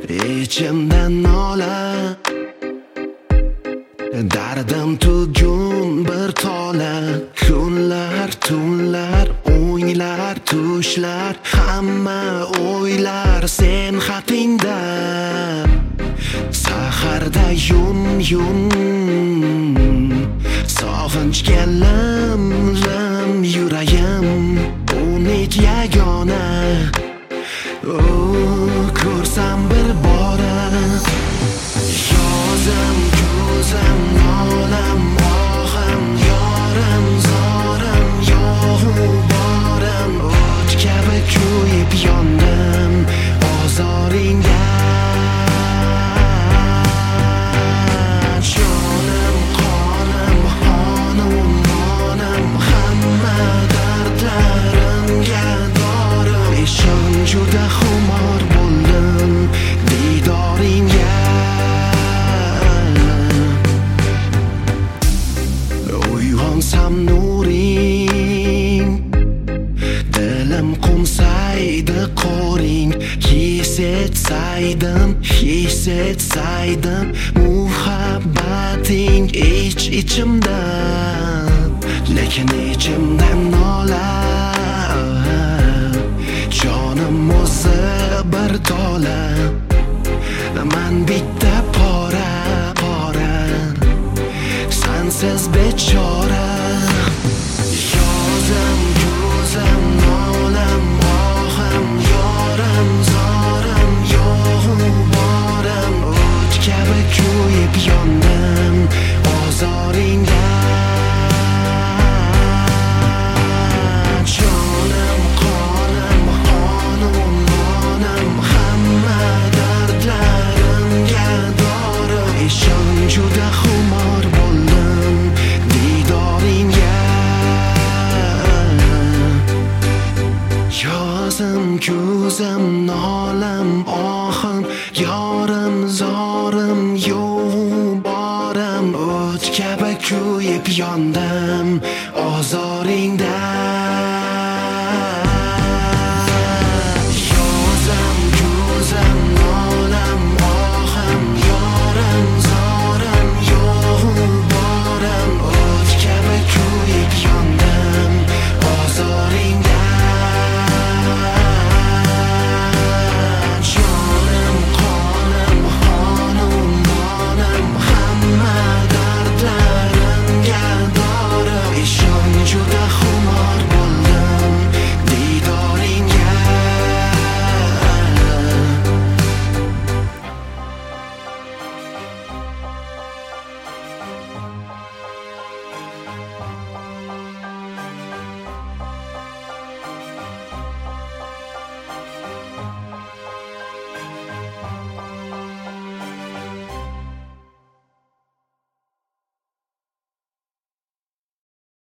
ichimdan nola, dardim tugun bir tola. Kunlar, tunlar, o'ylar, tushlar, hamma o'ylar sen haqingda. Saharda yum sog'inchga lim yuragim, umid yagona. Ko'rsam bir bora, yozim ko'zim nolam ohim, yorim zorim yo'g'u borim. O't kabi kuyib yondim ozoringda. Jonim qonim xonim monim, hamma dardlarimga dorim. Ishon juda xumor bo'ldim didoringga. Uyg'onsam nuring, dilim qo'nsaydi qo'ring. His etsaydim muhabbating ichimda, lekin ichimdan nola. Jonim o'zi bir tola, man bitta pora, sensiz bechora. Yozim ko'zim nolam ohim, yorim zorim yo'g'u borim. O't kabi kuyib yondim ozoringda. Jonim qonim xonim monim, hamma dardlarimga dorim. Ishon juda xumor bo'ldim didoringga. Yozim ko'zim nolam ohim, yorim zorim yo'g'u borim. O't kabi kuyib yondim ozor